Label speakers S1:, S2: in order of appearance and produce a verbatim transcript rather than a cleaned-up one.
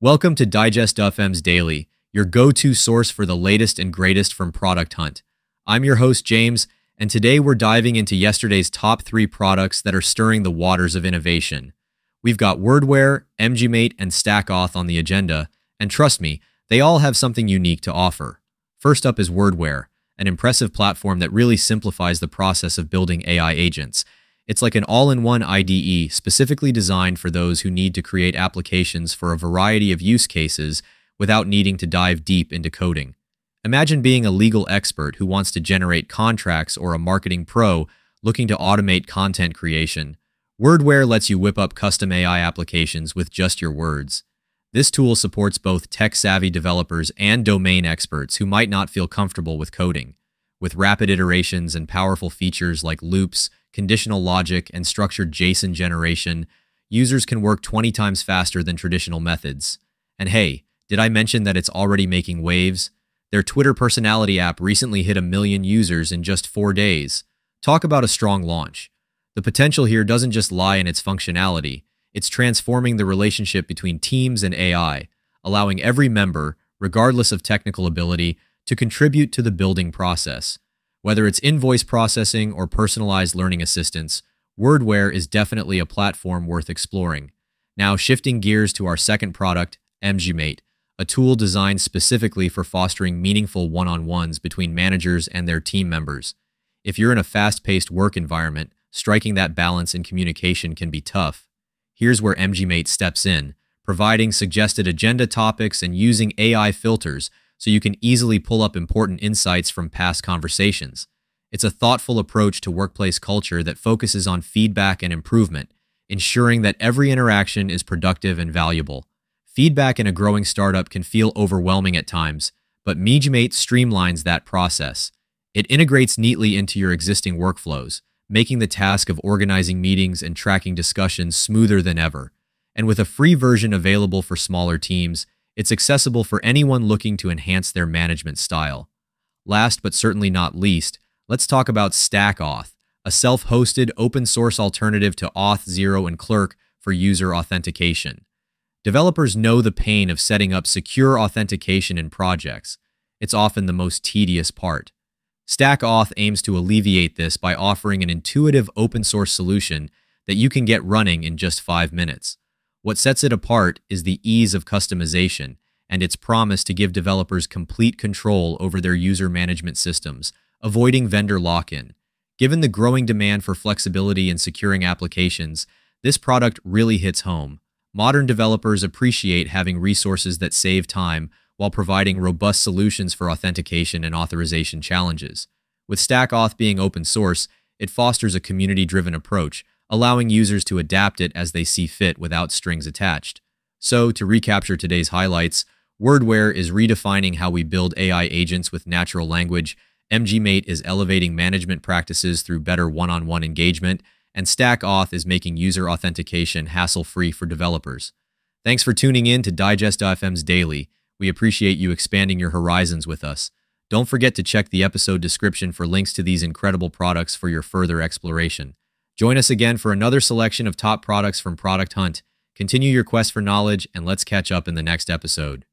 S1: Welcome to Digest F M's Daily, your go-to source for the latest and greatest from Product Hunt. I'm your host, James, and today we're diving into yesterday's top three products that are stirring the waters of innovation. We've got Wordware, MGMate, and StackAuth on the agenda, and trust me, they all have something unique to offer. First up is Wordware, an impressive platform that really simplifies the process of building A I agents. It's like an all-in-one I D E specifically designed for those who need to create applications for a variety of use cases without needing to dive deep into coding. Imagine being a legal expert who wants to generate contracts or a marketing pro looking to automate content creation. Wordware lets you whip up custom A I applications with just your words. This tool supports both tech-savvy developers and domain experts who might not feel comfortable with coding. With rapid iterations and powerful features like loops, conditional logic, and structured JSON generation, users can work twenty times faster than traditional methods. And hey, did I mention that it's already making waves? Their Twitter personality app recently hit a million users in just four days. Talk about a strong launch. The potential here doesn't just lie in its functionality, it's transforming the relationship between teams and A I, allowing every member, regardless of technical ability, to contribute to the building process. Whether it's invoice processing or personalized learning assistance, Wordware is definitely a platform worth exploring. Now, shifting gears to our second product, MGMate, a tool designed specifically for fostering meaningful one-on-ones between managers and their team members. If you're in a fast-paced work environment, striking that balance in communication can be tough. Here's where MGMate steps in, providing suggested agenda topics and using A I filters so you can easily pull up important insights from past conversations. It's a thoughtful approach to workplace culture that focuses on feedback and improvement, ensuring that every interaction is productive and valuable. Feedback in a growing startup can feel overwhelming at times, but MGMate streamlines that process. It integrates neatly into your existing workflows, making the task of organizing meetings and tracking discussions smoother than ever. And with a free version available for smaller teams, it's accessible for anyone looking to enhance their management style. Last but certainly not least, let's talk about StackAuth, a self-hosted open-source alternative to Auth0 and Clerk for user authentication. Developers know the pain of setting up secure authentication in projects. It's often the most tedious part. StackAuth aims to alleviate this by offering an intuitive open-source solution that you can get running in just five minutes. What sets it apart is the ease of customization and its promise to give developers complete control over their user management systems, avoiding vendor lock-in. Given the growing demand for flexibility in securing applications, this product really hits home. Modern developers appreciate having resources that save time while providing robust solutions for authentication and authorization challenges. With StackAuth being open source, it fosters a community-driven approach, allowing users to adapt it as they see fit without strings attached. So, to recapture today's highlights, Wordware is redefining how we build A I agents with natural language, MGMate is elevating management practices through better one-on-one engagement, and StackAuth is making user authentication hassle-free for developers. Thanks for tuning in to Digest F M's Daily. We appreciate you expanding your horizons with us. Don't forget to check the episode description for links to these incredible products for your further exploration. Join us again for another selection of top products from Product Hunt. Continue your quest for knowledge, and let's catch up in the next episode.